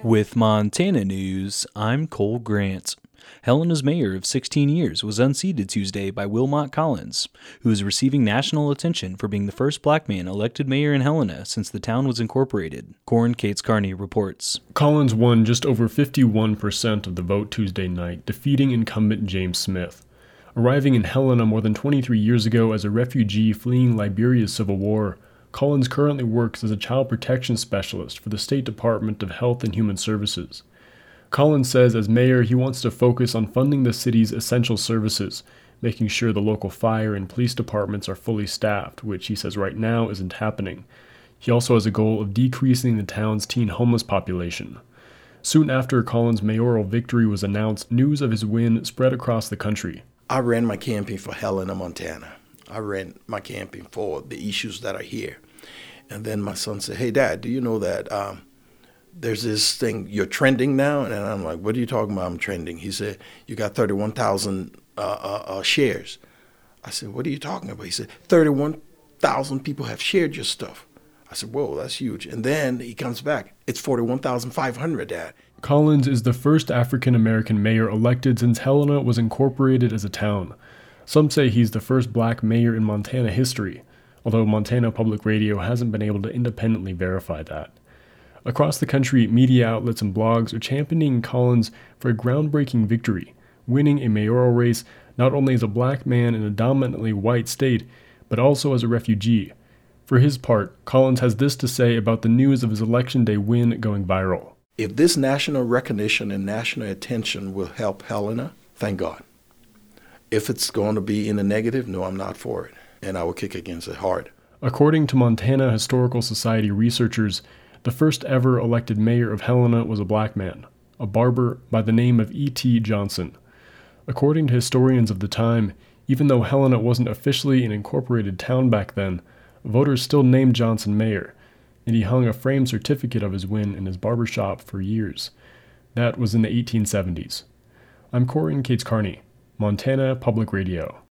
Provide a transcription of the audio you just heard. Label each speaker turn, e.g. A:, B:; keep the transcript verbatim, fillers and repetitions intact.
A: With Montana news, I'm Cole Grant. Helena's mayor of sixteen years was unseated Tuesday by Wilmot Collins, who is receiving national attention for being the first black man elected mayor in Helena since the town was incorporated. Corin Cates Carney reports.
B: Collins won just over fifty-one percent of the vote Tuesday night, defeating incumbent James Smith. Arriving in Helena more than twenty-three years ago as a refugee fleeing Liberia's civil war, Collins currently works as a child protection specialist for the State Department of Health and Human Services. Collins says as mayor he wants to focus on funding the city's essential services, making sure the local fire and police departments are fully staffed, which he says right now isn't happening. He also has a goal of decreasing the town's teen homeless population. Soon after Collins' mayoral victory was announced, news of his win spread across the country.
C: I ran my campaign for Helena, Montana. I ran my campaign for the issues that are here. And then my son said, hey, Dad, do you know that um, there's this thing, you're trending now? And I'm like, what are you talking about? I'm trending. He said, you got thirty-one thousand uh, uh, uh, shares. I said, what are you talking about? He said, thirty-one thousand people have shared your stuff. I said, whoa, that's huge. And then he comes back. It's forty-one thousand five hundred, Dad.
B: Collins is the first African-American mayor elected since Helena was incorporated as a town. Some say he's the first black mayor in Montana history, although Montana Public Radio hasn't been able to independently verify that. Across the country, media outlets and blogs are championing Collins for a groundbreaking victory, winning a mayoral race not only as a black man in a dominantly white state, but also as a refugee. For his part, Collins has this to say about the news of his Election Day win going viral.
C: If this national recognition and national attention will help Helena, thank God. If it's going to be in the negative, no, I'm not for it. And I will kick against it hard.
B: According to Montana Historical Society researchers, the first ever elected mayor of Helena was a black man, a barber by the name of E T Johnson. According to historians of the time, even though Helena wasn't officially an incorporated town back then, voters still named Johnson mayor, and he hung a framed certificate of his win in his barber shop for years. That was in the eighteen seventies. I'm Corin Cates Carney, Montana Public Radio.